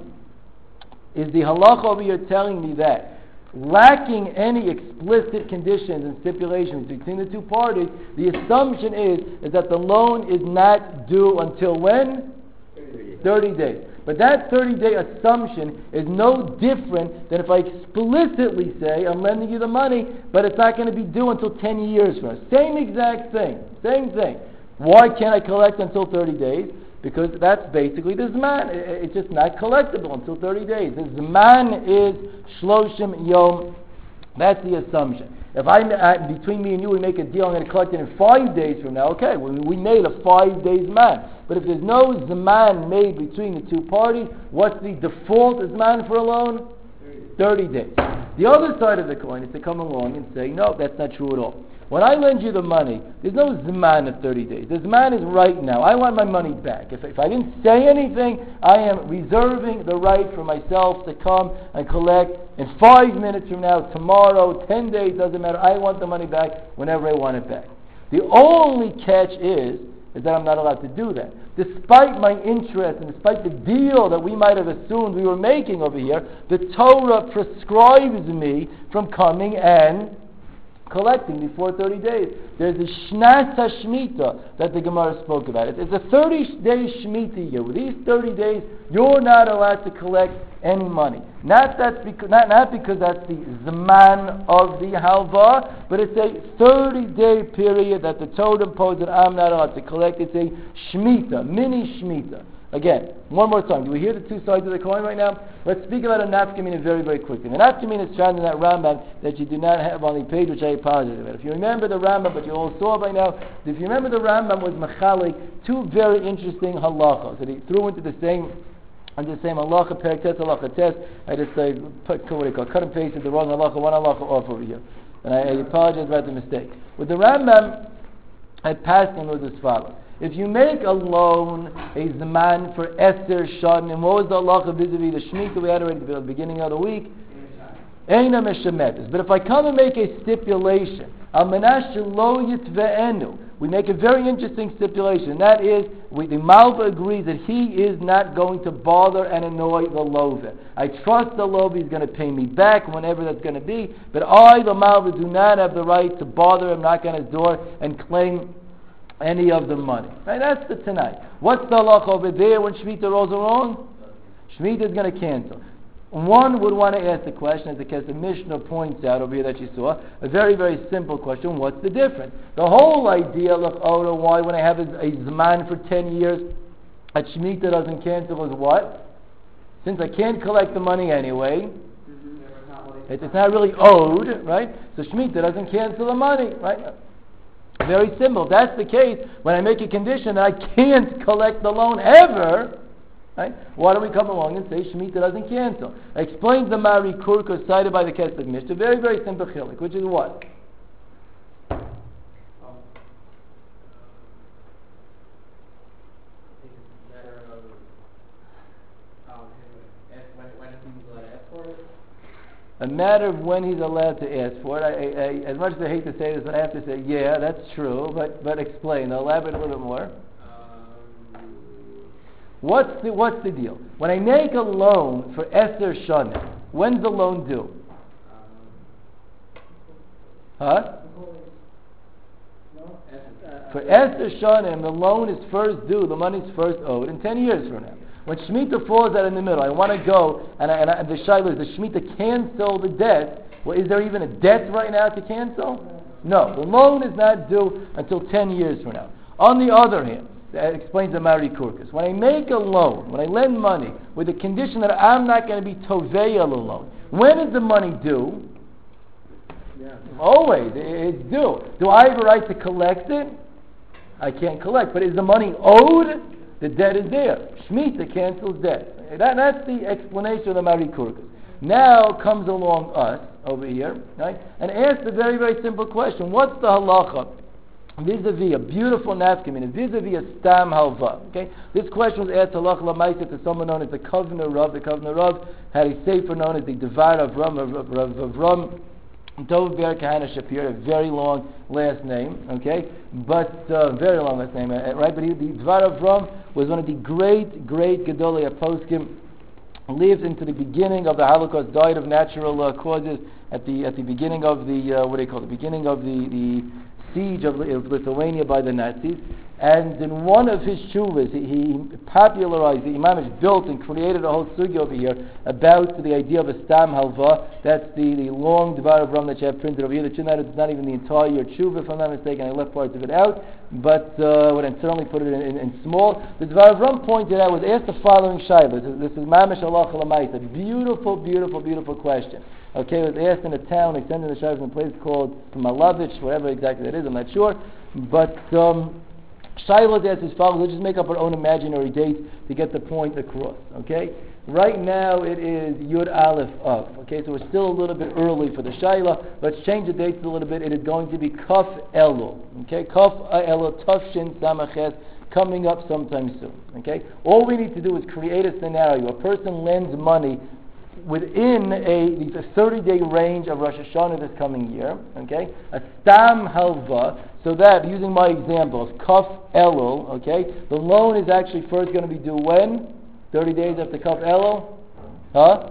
is the halacha over here telling me that lacking any explicit conditions and stipulations between the two parties, the assumption is, is that the loan is not due until when? thirty days. But that thirty-day assumption is no different than if I explicitly say, I'm lending you the money, but it's not going to be due until ten years from now. Same exact thing. Same thing. Why can't I collect until thirty days? Because that's basically the Zman. It's just not collectible until thirty days. The Zman is Shloshim Yom. That's the assumption. If I, uh, between me and you, we make a deal, I'm going to collect it in five days from now, okay, well, we made a five days Zman. But if there's no Zman made between the two parties, what's the default Zman for a loan? thirty days. The other side of the coin is to come along and say, no, that's not true at all. When I lend you the money, there's no Zman of thirty days. The Zman is right now. I want my money back. If, if I didn't say anything, I am reserving the right for myself to come and collect in five minutes from now, tomorrow, ten days, doesn't matter. I want the money back whenever I want it back. The only catch is, is that I'm not allowed to do that. Despite my interest and despite the deal that we might have assumed we were making over here, the Torah prescribes me from coming and collecting before thirty days. There's a Shnasa Shemitah that the Gemara spoke about. It's a thirty-day Shemitah year. With these thirty days, you're not allowed to collect any money. Not, that's because, not, not because that's the Zman of the Halva, but it's a thirty-day period that the Torah imposed that I'm not allowed to collect. It's a Shemitah, mini Shemitah. Again, one more time. Do we hear the two sides of the coin right now? Let's speak about a nafkamina very, very quickly. The nafkamina is found in that Rambam that you do not have on the page, which I apologize about. If you remember the Rambam, but you all saw by now, if you remember the Rambam was machalik, two very interesting halachas that he threw into the same, under the same halacha, perik tes, halacha tes. I just uh, put, what do you call, cut and pasted the wrong halacha, one halacha off over here. And I, I apologize about the mistake. With the Rambam, I passed on was as follows. If you make a loan, a zman for Esther Shadn, and what was the halacha vis-a-vis the Shemitah we had already at the beginning of the week? Eina meshametes. But if I come and make a stipulation, al menash lo yitve'enu, we make a very interesting stipulation, and that is, we, the Malva agrees that he is not going to bother and annoy the Lova. I trust the Lova is going to pay me back whenever that's going to be, but I, the Malva, do not have the right to bother him, knock on his door, and claim any of the money. Right? That's the tonight. What's the halacha over there when Shemitah rolls around? Shemitah is going to cancel. One would want to ask the question, as the Kesef Mishnah points out over here that you saw, a very, very simple question: what's the difference? The whole idea, look, oh, why when I have a, a Zman for ten years, a Shemitah doesn't cancel is what? Since I can't collect the money anyway, mm-hmm. it's not really owed, right? So Shemitah doesn't cancel the money, right? Very simple. If that's the case, when I make a condition that I can't collect the loan ever, right? Why don't we come along and say Shemitah doesn't cancel? Explains the Mari Kurka cited by the Kesef Mishnah. Very, very simple chilik, which is what? A matter of when he's allowed to ask for it. I, I, I, as much as I hate to say this, I have to say, yeah, that's true, but but explain. Elaborate a little bit more. Um, what's the what's the deal? When I make a loan for Esther Shana, when's the loan due? Huh? For Esther Shana, the loan is first due, the money's first owed in ten years from now. When Shemitah falls out in the middle, I want to go, and, I, and, I, and the Shiloh is the Shemitah cancel the debt, Well, is there even a debt right now to cancel? No. The loan is not due until ten years from now. On the other hand, that explains the Mari Kurkas. When I make a loan, when I lend money with the condition that I'm not going to be tovei on the loan, when is the money due? Yeah. Always. It's due. Do I have a right to collect it? I can't collect. But is the money owed? The debt is there. Shemitah cancels debt. That, that's the explanation of the Mari Kurkas. Now comes along us over here, right, and asks a very, very simple question. What's the halacha vis-a-vis a beautiful nafkamin, vis-a-vis a stam halva? Okay, this question was asked halacha l'maisa to someone known as the Kovner Rav. The Kovner Rav had a sefer known as the Devar of Ram of Rav of Ram Dov Ber Kahana Shapir, a very long last name. Okay, but uh, very long last name, right? But he, the Devar of Ram was one of the great, great Gedolei Poskim. Lived into the beginning of the Holocaust, died of natural uh, causes at the at the beginning of the uh, what do you call it? The beginning of the, the siege of, of Lithuania by the Nazis. And in one of his shuvas, he, he popularized, the Imamish built and created a whole sugi over here about the idea of a stam halva. That's the, the long Devar of Ram that you have printed over here. The Chinad is not even the entire shuva, if I'm not mistaken. I left parts of it out, but uh, would certainly put it in, in, in small. The Devar of Ram pointed out was asked the following shayla. This is, this is Mamish Allah Chalamayta. Beautiful, beautiful, beautiful question. Okay, it was asked in a town, extended the shayla from a place called Malavich, whatever exactly that is, I'm not sure. But um, Shaila is as follows. Let's just make up our own imaginary dates to get the point across. Okay? Right now it is Yud Aleph Av. Okay, so we're still a little bit early for the Shaila. Let's change the dates a little bit. It is going to be Kaf Elul. Okay? Kaf Elul Tafshin Samaches, coming up sometime soon. Okay? All we need to do is create a scenario. A person lends money within a, a thirty-day range of Rosh Hashanah this coming year, okay, a stam halva, so that, using my example of Kaf Elul, okay, the loan is actually first going to be due when? thirty days after Kaf Elul? Huh?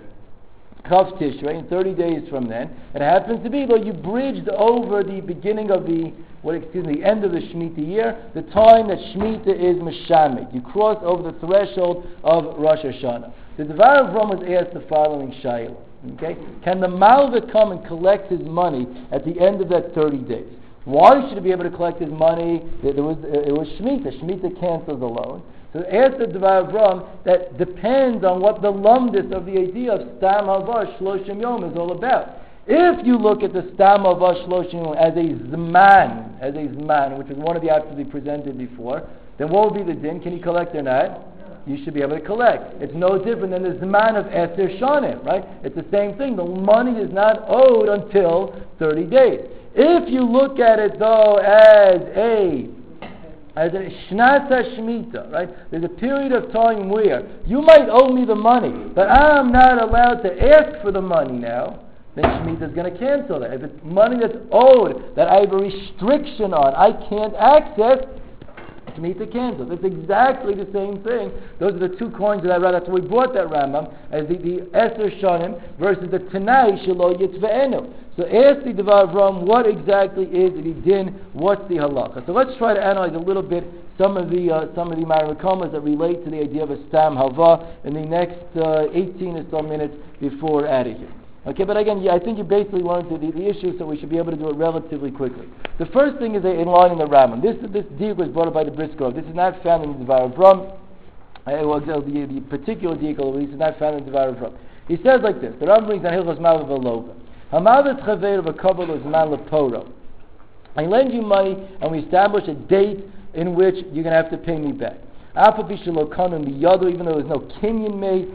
Kaf Tishrei, in thirty days from then. It happens to be, though, you bridged over the beginning of the, what, excuse me, the end of the Shemitah year, the time that Shemitah is Meshamit. You cross over the threshold of Rosh Hashanah. The Devar of Ram was asked the following shayla. Okay, can the Malva come and collect his money at the end of that thirty days? Why should he be able to collect his money? There was it was Shemitah. Shemitah cancels the loan. So ask the Devar of Ram that depends on what the lumdis of the idea of Stam Halva Shloshim Yom is all about. If you look at the Stam Halva Shloshim Yom as a Zman, as a Zman, which is one of the options we presented before, then what would be the din? Can he collect or not? You should be able to collect. It's no different than the Zman of Eser Shanim, right? It's the same thing. The money is not owed until thirty days. If you look at it though as a as a Shnata Shemitah, right? There's a period of time where you might owe me the money, but I'm not allowed to ask for the money now, then Shemitah is going to cancel that. If it's money that's owed that I have a restriction on, I can't access, Shemitah cancels. It's exactly the same thing. Those are the two coins that I read. That's why we brought that Rambam as the, the Eser Shanim versus the Tanai Shelo Yitzve'enu. So ask the Devar of Ram, what exactly is the din? What's the halacha? So let's try to analyze a little bit some of the uh, some of the marikomas that relate to the idea of a stam halva in the next uh, eighteen or so minutes before we're out of here. Okay, but again, yeah, I think you basically learned the, the issue, so we should be able to do it relatively quickly. The first thing is a, in line in the Rambam. This this deal was brought up by the Brisker. This is not found in the Devar of Ram. Uh, well, the, the particular deal, at least, is not found in the Devar of Ram. He says like this: the Rambam brings on Hilchos Malva V'Lova. Hamavet chaver v'kabel zman leporo. I lend you money, and we establish a date in which you're going to have to pay me back. Even though there's no kinyan made,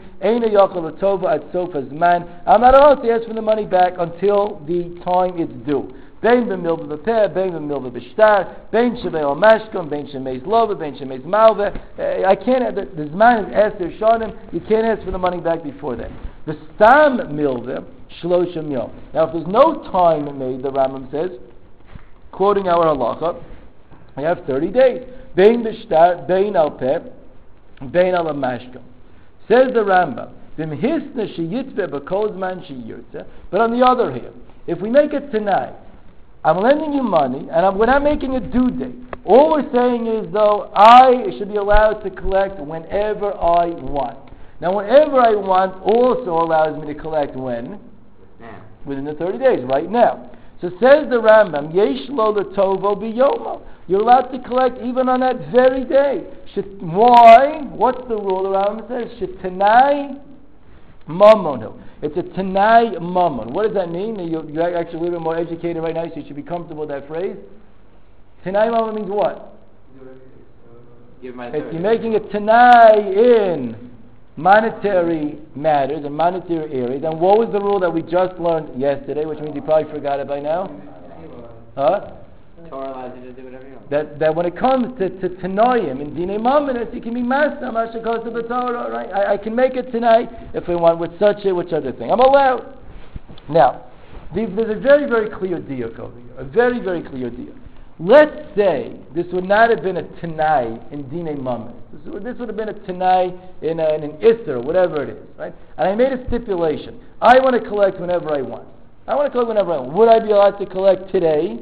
I'm not allowed to ask for the money back until the time it's due. Bein b'milva b'peh, bein b'milva b'shtar, bein shevei o mashkom, bein shemeiz lova, bein shemeiz malva. I can't. The, the zman is Eser Shanim. You can't ask for the money back before that. The stam milva shloshim yom. Now, if there's no time made, the Rambam says, quoting our halacha, I have thirty days. Bein b'shtar, bein al peh, bein al mashkom. Says the Rambam, v'mhisna sheyitzveh b'kol zman sheyirtzeh. But on the other hand, if we make it tonight, I'm lending you money, and I'm, we're not making a due date. All we're saying is, though, I should be allowed to collect whenever I want. Now, whenever I want also allows me to collect when? Now. within the thirty days, right now. So says the Rambam, Yesh lo l'tovo biyomo. You're allowed to collect even on that very day. Shet- Why? What's the rule? The Rambam says, Shetanai mamono. It's a tanai mamon. What does that mean? You, you're actually a little bit more educated right now, so you should be comfortable with that phrase. Tanai mamon means what? Give my If you're making a tanai in monetary matters, in monetary areas, then what was the rule that we just learned yesterday, which means you probably forgot it by now? Huh? Torah allows you to do whatever you want. That, that when it comes to, to Tanoim and Dinei Mamonis, it can be Masa, Masha Kosa B'Torah, right? I, I can make it tonight if I want with such a, which other thing. I'm allowed. Now, the, there's a very, very clear diuk over here. A very, very clear diuk. Let's say this would not have been a Tanai in Dinei Mamonis. This would, this would have been a Tanai in, a, in an Isser, whatever it is, right? And I made a stipulation. I want to collect whenever I want. I want to collect whenever I want. Would I be allowed to collect today?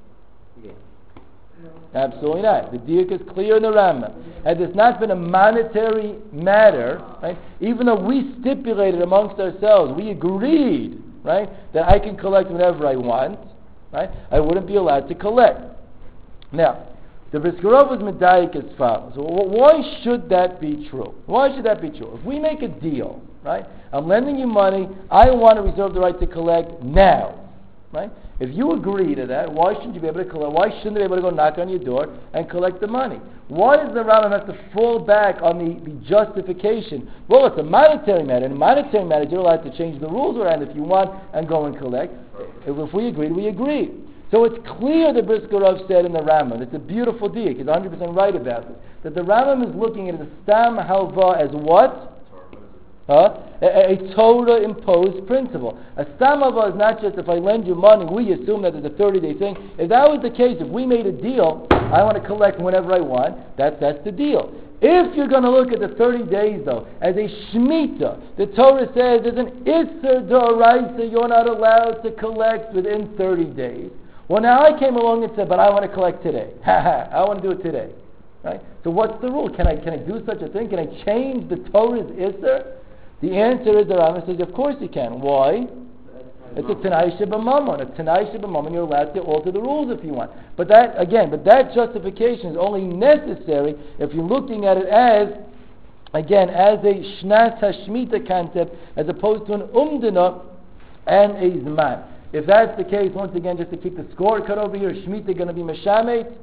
Absolutely not. The diuk is clear in the Rambam. Had this not been a monetary matter, right? Even though we stipulated amongst ourselves, we agreed, right, that I can collect whenever I want, right? I wouldn't be allowed to collect. Now, the Brisker Rov was medayik as follows. So why should that be true? Why should that be true? If we make a deal, right? I'm lending you money. I want to reserve the right to collect now, right? If you agree to that, why shouldn't you be able to collect? Why shouldn't they be able to go knock on your door and collect the money? Why does the Rambam have to fall back on the, the justification? Well, it's a monetary matter. In a monetary matter, you're allowed to change the rules around if you want and go and collect. If, if we agreed, we agreed. So it's clear that Brisker Rov said in the Rambam, it's a beautiful diuk, he's one hundred percent right about it, that the Rambam is looking at the Stam Halva as what? Huh? A, a Torah-imposed principle. A Stam Halva is not just if I lend you money, we assume that it's a thirty-day thing. If that was the case, if we made a deal, I want to collect whenever I want, that, that's the deal. If you're going to look at the thirty days, though, as a Shemitah, the Torah says there's an Isser D'Oraisa, you're not allowed to collect within thirty days. Well, now I came along and said, but I want to collect today. Ha ha, I want to do it today. Right? So what's the rule? Can I can I do such a thing? Can I change the Torah's Isser? The answer is the Rambam says, of course you can. Why? It's a Tanai Sheba Mammon. A Tanai Sheba Mammon, you're allowed to alter the rules if you want. But that, again, but that justification is only necessary if you're looking at it as, again, as a Shnas HaShmita concept, as opposed to an Umdana and a Zman. If that's the case, once again, just to keep the score cut over here, Shemitah going to be Meshamet.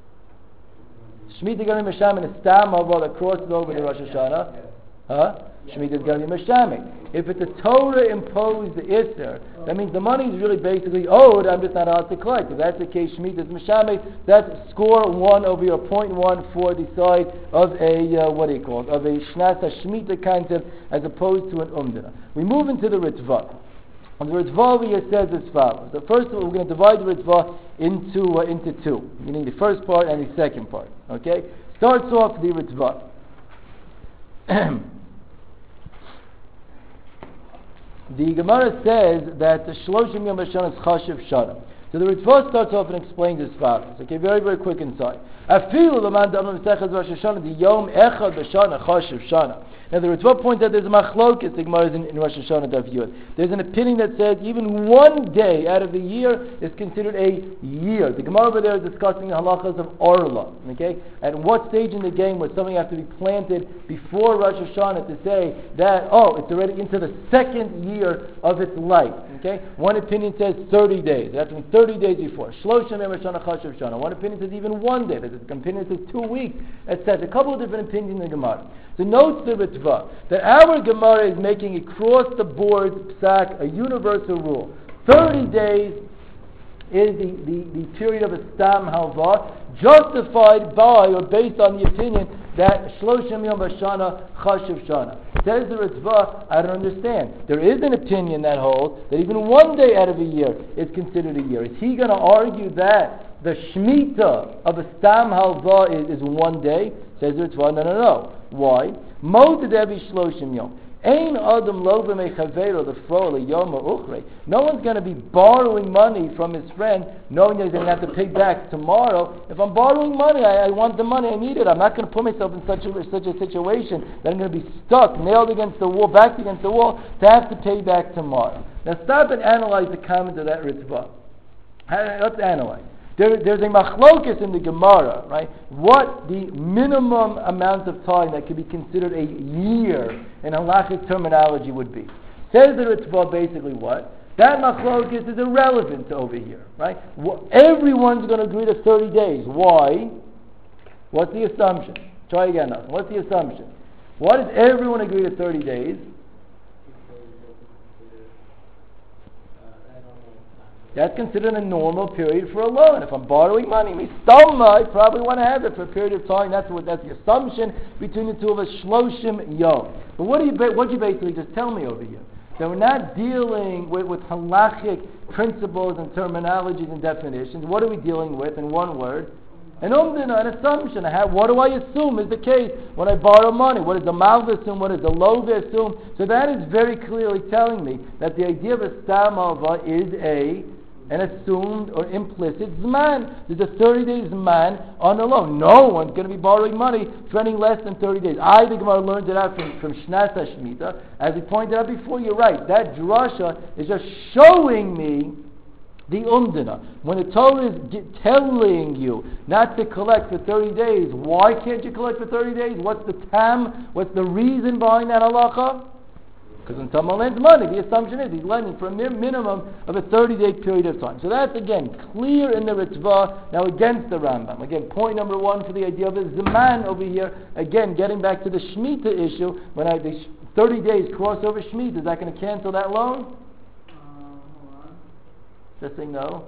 Shemitah going to be Meshamet is Stam Halva that crosses over to Rosh Hashanah. Huh? Shemitah is going to be Meshamet. If it's a Torah-imposed Isser, that means the money is really basically owed, I'm just not allowed to collect. If that's the case, Shemitah is Meshamet, that's score one over your point one for the side of a, uh, what do you call it, of a Shnas HaShmita concept as opposed to an Umdana. We move into the Ritva. And the Ritva over here says as follows. The first one, we're going to divide the Ritva into, uh, into two, meaning the first part and the second part. Okay? Starts off the Ritva. The Gemara says that the Shloshim Yom Hashanah is Chashiv Shana. So the Ritva starts off and explains as follows. Okay, very, very quick inside. Afilu l'man da'amim v'sechaz Rosh Hashanah the Yom Echad B'Shana Chashiv Shana. Now the Ritva points out there's a machlokes, the Gemara is in, in Rosh Hashanah Daf Yud. There's an opinion that says even one day out of the year is considered a year. The Gemara over there is discussing the halachas of Orla. Okay? At what stage in the game would something have to be planted before Rosh Hashanah to say that, oh, it's already into the second year of its life. Okay? One opinion says thirty days. It has to be thirty days before. Shloshim Yom Hashanah Chashiv Shana. One opinion says even one day. There's an opinion that says two weeks. Et cetera. A couple of different opinions in the Gemara. So note the Ritva that our Gemara is making across the board psak, a universal rule. Thirty days is the, the, the period of a Stam Halva, justified by or based on the opinion that Shloshim Yom Hashanah Chashiv Shana. Says the Ritva, I don't understand. There is an opinion that holds that even one day out of a year is considered a year. Is he going to argue that the Shemitah of a Stam Halva is, is one day? Says the Ritva, no, no, no. Why? Mo Devi Shloshim Yom. Ein adam lo b'mechavero l'fro l'yoma uchrei. No one's going to be borrowing money from his friend, knowing that he's going to have to pay back tomorrow. If I'm borrowing money, I, I want the money, I need it. I'm not going to put myself in such a, such a situation that I'm going to be stuck, nailed against the wall, backed against the wall, to have to pay back tomorrow. Now stop and analyze the comment of that Ritzvah. Let's analyze. There, there's a machlokus in the Gemara, right? What the minimum amount of time that could be considered a year in halachic terminology would be. Says the Ritzvah basically what? That machlokus is irrelevant over here, right? Everyone's going to agree to thirty days. Why? What's the assumption? Try again now. What's the assumption? Why does everyone agree to thirty days? That's considered a normal period for a loan. If I'm borrowing money, mistama, I probably want to have it for a period of time. That's what that's the assumption between the two of us. Shloshim yom. But what do you what you basically just tell me over here? That we're not dealing with, with halachic principles and terminologies and definitions. What are we dealing with in one word? An umdina, an assumption. I have, what do I assume is the case when I borrow money? What does the malva assume? What does the lova assume? So that is very clearly telling me that the idea of a stam malva is a an assumed or implicit zman. There's a thirty-day zman on the loan. No one's going to be borrowing money for any less than thirty days. I, the Gemara, learned it out from, from Shnas HaShmita. As we pointed out before, you're right. That drasha is just showing me the umdina. When the Torah is get, telling you not to collect for thirty days, why can't you collect for thirty days? What's the tam? What's the reason behind that halacha? Because when someone lends money, the assumption is he's lending for a min- minimum of a thirty-day period of time. So that's, again, clear in the Ritzvah, now against the Rambam. Again, point number one for the idea of a Zaman over here. Again, getting back to the Shemitah issue, when I the thirty days cross over Shemitah, is that going to cancel that loan? Uh, hold on. Just saying no.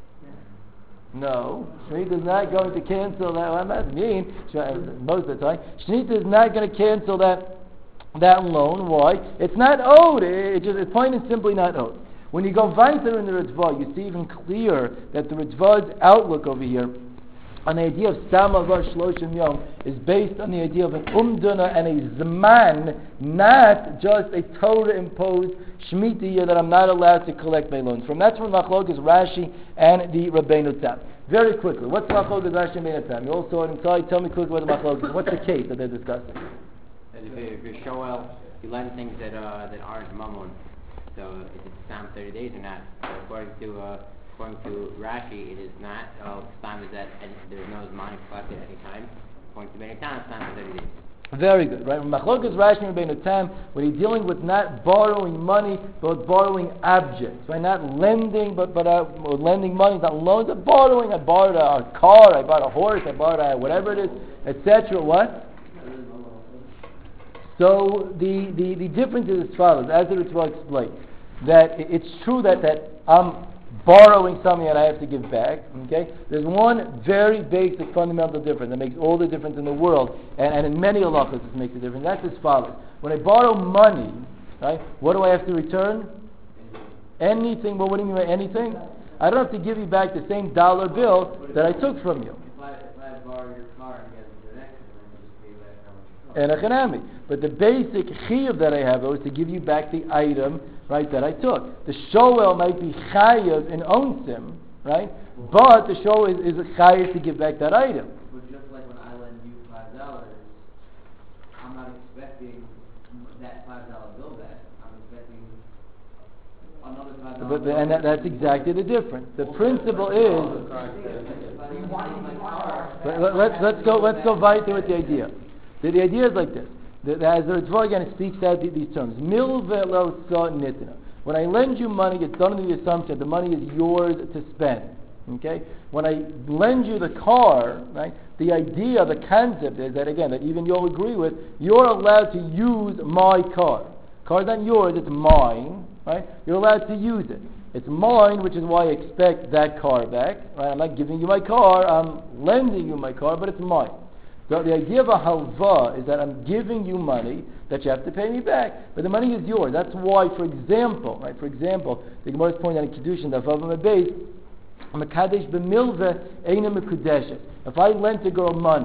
Yeah. No. Shemitah is not going to cancel that. Well, that's mean, most of the time. Shemitah is not going to cancel that that loan. Why? It's not owed. It just, it's plain and simply not owed. When you go weiter in the Ritzvah, you see even clear that the Ritzvah's outlook over here on the idea of Stam Avar Shloshim Yom is based on the idea of an umdana and a zman, not just a Torah-imposed Shemitah that I'm not allowed to collect my loans from. That's from Machlokes Rashi and the Rabbeinu Tam. Very quickly, what's Machlokes Rashi and Rabbeinu Tam? You all saw it inside. Tell me quickly what the Machlokes is. What's the case that they're discussing? If you're, if you're shoel, you lend things that uh, that aren't mammon. So is it stam thirty days or not? So according to uh, according to Rashi, it is not. Uh, stam is that and there's no zman collected at any time. According to Rabbeinu Tam, stam is thirty days. Very good, right? Machlokes Rashi and Rabbeinu Tam, when you're dealing with not borrowing money, but borrowing objects, right? Not lending, but but uh, lending money, not loans, but borrowing. I borrowed a, a car, I bought a horse, I bought a whatever it is, et cetera. What? So the, the, the difference is as follows, as it will explain, that it's true that, that I'm borrowing something that I have to give back, okay? There's one very basic fundamental difference that makes all the difference in the world, and, and in many halachas this makes a difference. That's as follows. When I borrow money, right, what do I have to return? Anything. Well, what do you mean by anything? I don't have to give you back the same dollar bill that I took from you. If I, if I borrow your car and get into an accident, then you just pay back how much And a chanami. But the basic chiyuv that I have is to give you back the item, right, that I took. The shoel might be chayav in onsim, right? But the shoel is, is a chayav to give back that item. But just like when I lend you five dollars, I'm not expecting that five dollar bill back. I'm expecting another five dollar But, bill. and that, that's exactly the difference. The principle is. Let, let, let's go. Let's go weiter with the idea. The, the idea is like this. The, the, as the Ritzvah again it speaks out the, these terms. Mil velo sa nitina. When I lend you money, it's done under the assumption that the money is yours to spend. Okay. When I lend you the car, right? The idea, the concept is that again that even you'll agree with. You're allowed to use my car. Car's not yours; it's mine. Right? You're allowed to use it. It's mine, which is why I expect that car back. Right? I'm not giving you my car. I'm lending you my car, but it's mine. So the idea of a halva is that I'm giving you money that you have to pay me back, but the money is yours. That's why, for example, right? For example, the Gemara is pointing out in Kiddushin that if I lent a girl money,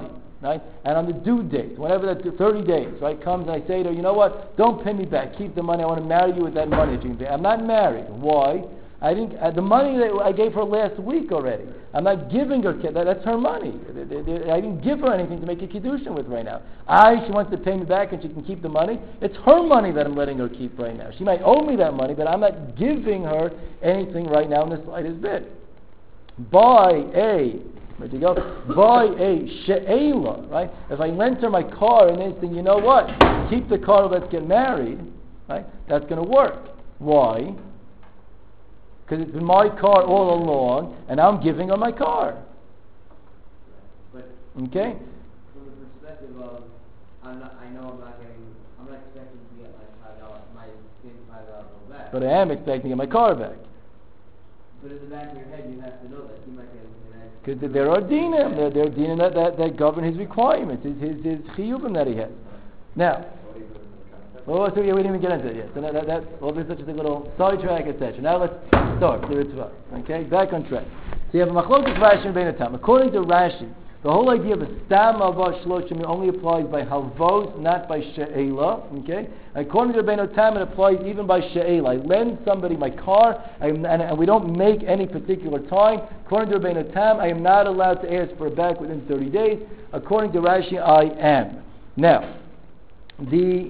right? And on the due date, whenever that thirty days, right, comes, and I say to her, you know what, don't pay me back, keep the money, I want to marry you with that money that you can pay. I'm not married. Why? I didn't, uh, the money that I gave her last week already, I'm not giving her, that, that's her money. I didn't give her anything to make a kiddushin with right now. I, she wants to pay me back and she can keep the money. It's her money that I'm letting her keep right now. She might owe me that money, but I'm not giving her anything right now in the slightest bit. Buy a, where'd you go? Buy a she'ela, right? If I lent her my car and then say, you know what, keep the car, let's get married, right? That's going to work. Why? Because it's been my car all along, and I'm giving her my car. But okay? From the perspective of, I'm not, I know I'm not getting, I'm not expecting to get my five dollars, my same five dollars back. But I am expecting to get my car back. But in the back of your head, you have to know that you might get an Because there are dinim, there, there are dinim that, that, that govern his requirements, his his, his chiyuvim that he has. Now, well, so yeah, we didn't even get into it yet. So that, that, that well, there's such a little sidetrack, et cetera. Now let's start the Ritzvah. Okay, back on track. So you have a machlokas Rashi and Bein Tam. According to Rashi, the whole idea of a stam avah shloshim only applies by halvos, not by she'ela. Okay, according to Bein Tam, it applies even by she'ela. I lend somebody my car, I am, and, and we don't make any particular time. According to Bein Tam, I am not allowed to ask for it back within thirty days. According to Rashi, I am. Now, the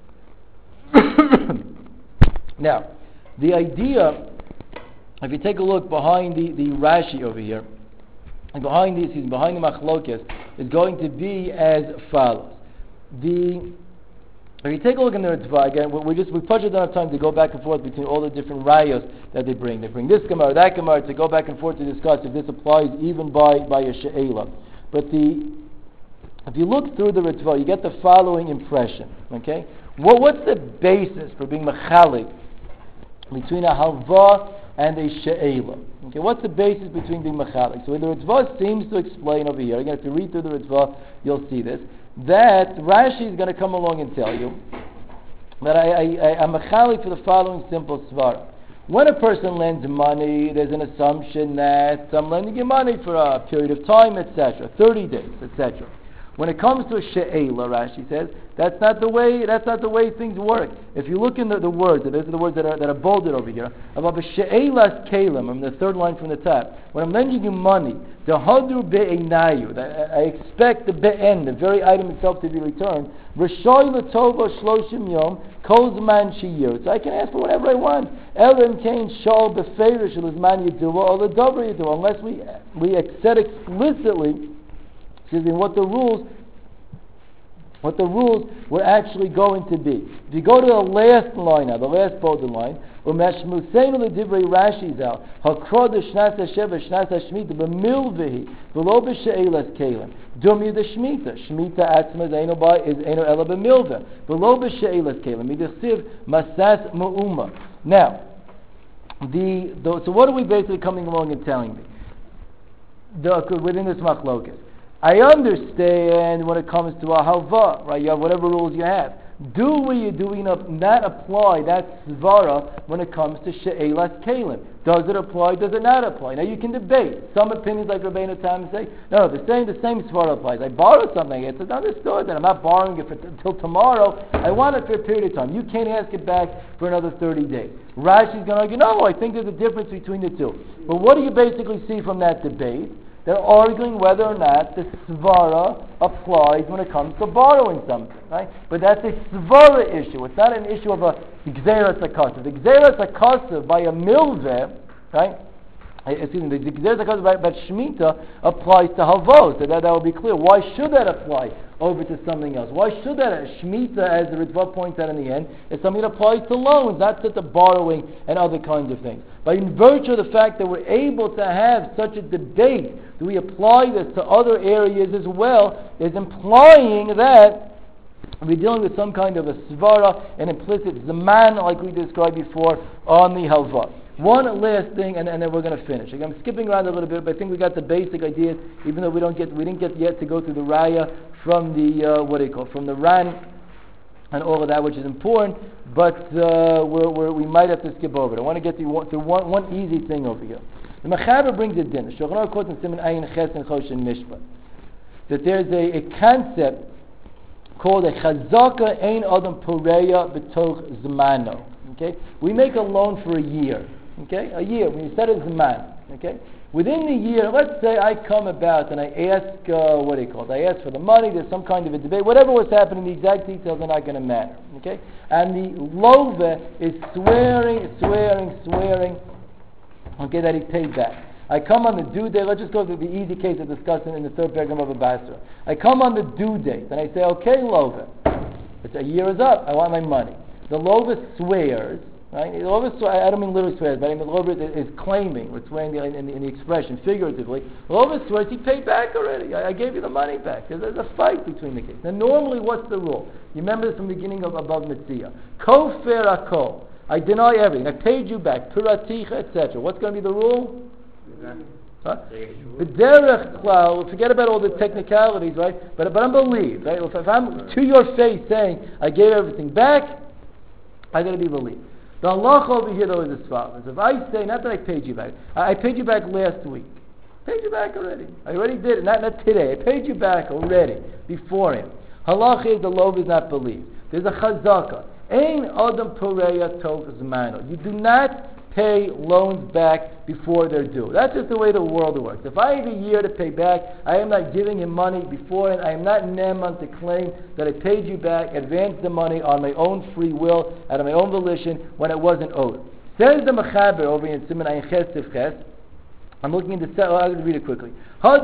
now, the idea, if you take a look behind the, the Rashi over here, and behind this, behind the Machlokas, is going to be as follows. The if you take a look in the Ritzvah again, we just we budget enough time to go back and forth between all the different rayos that they bring. They bring this Gemara, that Gemara, to go back and forth to discuss if this applies even by by a she'ela. But the if you look through the Ritzvah, you get the following impression. Okay. Well, what's the basis for being mechalik between a halva and a she'ela? Okay, what's the basis between being mechalik? So the Ritzvah seems to explain over here, again, if you read through the Ritzvah, you'll see this, that Rashi is going to come along and tell you that I, I, I, I'm mechalik for the following simple svara. When a person lends money, there's an assumption that I'm lending you money for a period of time, et cetera, thirty days, et cetera. When it comes to a she'ela, Rashi says, that's not the way. That's not the way things work. If you look in the, the words, these are the words that are that are bolded over here about a she'elas kalim, from the third line from the top. When I'm lending you money, the hadru be'einayu, I expect the be'en, the very item itself, to be returned. R'shoy l'tova shloshim yom kol zman sheyir. So I can ask for whatever I want. Elim kain shol beferish l'zman yedua or l'davar yedua, unless we we said explicitly. Excuse me, what the rules, what the rules were actually going to be. If you go to the last line now, the last bolded line, Umeshmuseinu l'divrei Rashi zal hakro d'shnas hasheva shnas hashmita b'milvehi v'lo b'she'elas kalim dumi d'shmita shmita atzma zeinu ba is einu ela b'milve v'lo b'she'elas kalim midichsiv masas mu'uma. Now, the, the so what are we basically coming along and telling me? The, within this machlokas. I understand when it comes to a halva, right? You have whatever rules you have. Do we, do we not, not apply that svara when it comes to she'elas kalim? Does it apply? Does it not apply? Now you can debate. Some opinions, like Rabbeinu Tam, say, no, the same, the same svara applies. I borrow something, it's understood that I'm not borrowing it for t- until tomorrow. I want it for a period of time. You can't ask it back for another thirty days. Rashi's going to argue, no, I think there's a difference between the two. But what do you basically see from that debate? They're arguing whether or not the svara applies when it comes to borrowing something, right? But that's a svara issue. It's not an issue of a gzeras akasav. The gzeras akasav by a milveh, right? Excuse me, the gzeras akasav by, by shmita applies to halvos. So that, that will be clear. Why should that apply over to something else? Why should that? Shmita, as the Ritzvah points out in the end, is something that applies to loans, not to the borrowing and other kinds of things. But in virtue of the fact that we're able to have such a debate, do we apply this to other areas as well, is implying that we're dealing with some kind of a svara, an implicit zaman, like we described before, on the halva. One last thing, and, and then we're going to finish. I'm skipping around a little bit, but I think we got the basic ideas, even though we don't get, we didn't get yet to go through the raya from the, uh, what do you call it, from the Ran, and all of that, which is important, but uh, we're, we're, we might have to skip over it. I want to get to one, to one, one easy thing over here. The Mechaber brings it in. The Shulchan Aruch quotes in Siman Ayin Ches and Choshen Mishpat. that there's a, a concept called a chazaka ein adam poreya b'toch zmano. Okay, we make a loan for a year. Okay, a year. We set a zman. Okay, within the year, let's say I come about and I ask, uh, what do you call it? I ask for the money. There's some kind of a debate. Whatever was happening, the exact details are not going to matter. Okay, and the love is swearing, swearing, swearing. Okay, that he paid back. I come on the due date. Let's just go to the easy case of discussing in the third paragraph of a Basra. I come on the due date and I say, okay, Lova, it's a year is up. I want my money. The Lova swears, right? The Lova swears, I don't mean literally swears, but I mean the Lova is, is claiming, or swearing in, in, in the expression, figuratively. The Lova swears he paid back already. I, I gave you the money back. There's, there's a fight between the cases. Now, normally, what's the rule? You remember this from the beginning of above Mitzvah. Ko fer akol. I deny everything. I paid you back. Piraticha, et cetera. What's going to be the rule? Huh? The derech klal, forget about all the technicalities, right? But but I'm believed, right? If, if I'm to your face saying I gave everything back, I got to be believed. The halacha over here though is as follows: if I say not that I paid you back, I, I paid you back last week, paid you back already. I already did it, not not today. I paid you back already beforehand. Halacha is the lov is not believed. There's a chazaka. Ein adam poreya tov zmano. You do not pay loans back before they're due. That's just the way the world works. If I have a year to pay back, I am not giving him money before, and I am not neman to claim that I paid you back, advanced the money on my own free will, out of my own volition, when it wasn't owed. Says the Mechaber over in Siman Ayin Ches Tivches. I'm looking into the. Oh, I'm going to read it quickly. That's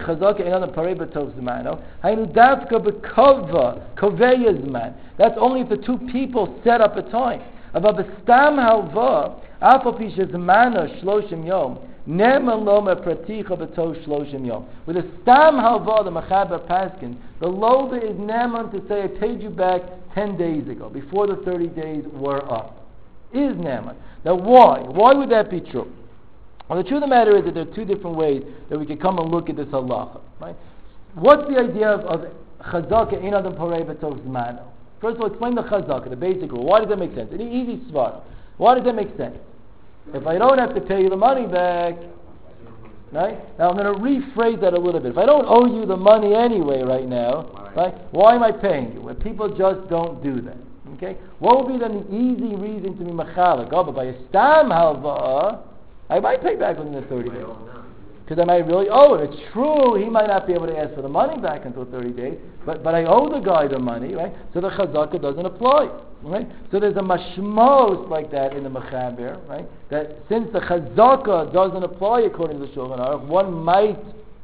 only if the two people set up a time. About the stam halva, apopi shezmana shloshim yom, neman loma praticha b'to shloshim yom. With a stam halva, the Mechaber Paskin, the lova is neman to say I paid you back ten days ago, before the thirty days were up. Is neman. Now why? Why would that be true? Well, the truth of the matter is that there are two different ways that we can come and look at this halacha. Right? What's the idea of, of chazaka in adam porei b'to zmano? First of all, explain the chazaka, the basic rule. Why does that make sense? An easy svara. Why does that make sense? If I don't have to pay you the money back, right? Now I'm going to rephrase that a little bit. If I don't owe you the money anyway right now, right? Why am I paying you? Well, people just don't do that. Okay? What would be then the easy reason to be machalik? Oh, but by a stam halva, I might pay back within the thirty days. Because I might really owe it. It's true, he might not be able to ask for the money back until thirty days, but, but I owe the guy the money, right? So the chazaka doesn't apply, right? So there's a mashmos like that in the Mechaber, right? That since the chazaka doesn't apply according to the Shulchan Aruch, one might,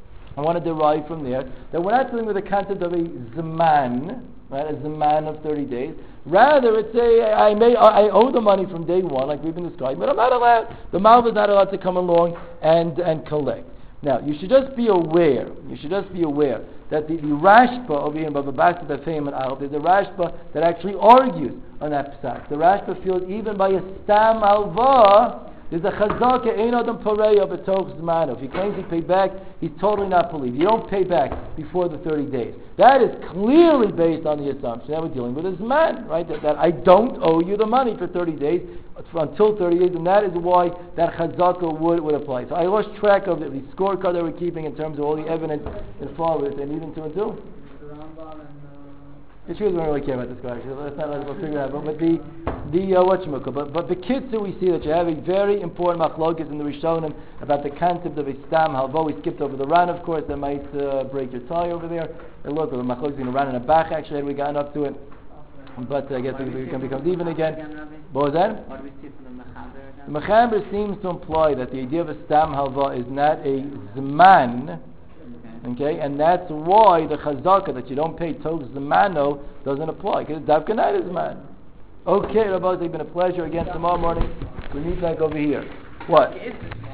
I want to derive from there, that we're not dealing with the concept of a zman, right? A zman of thirty days. Rather, it's a, I may, I owe the money from day one, like we've been describing, but I'm not allowed, the Malva is not allowed to come along and, and collect. Now, you should just be aware, you should just be aware that the, the Rashba over here in Bava Basra, Bafeim and Al, there's a Rashba that actually argues on that psak. The Rashba feels even by a stam alva, there's a chazaka, ein adam poreya b'toch zmano. If he claims he paid back, he's totally not believed. You don't pay back before the thirty days. That is clearly based on the assumption that we're dealing with a zman, right? That, that I don't owe you the money for thirty days, until thirty days, and that is why that chazaka would, would apply. So I lost track of the, the scorecard that we're keeping in terms of all the evidence that follows, and even two and two. The truth, we don't really care about this guy. Let's not let us figure it out. But, but the the uh, whatchamacallit, but but the kitzur we see that you have a very important machlokes in the Rishonim about the concept of a stam halva. We skipped over the Ran, of course. That might uh, break your tie over there. And look, the machlokes in the Ran and the Bach actually had we gotten up to it. But uh, I guess we can become even again. What was that? What do we see from the Mechaber? The Mechaber seems to imply that the idea of a stam halva is not a zman. Okay, and that's why the chazaka that you don't pay tov zmano doesn't apply, because davka not is man. Okay, Rabbi, it's been a pleasure again. Tomorrow morning we meet back over here. What?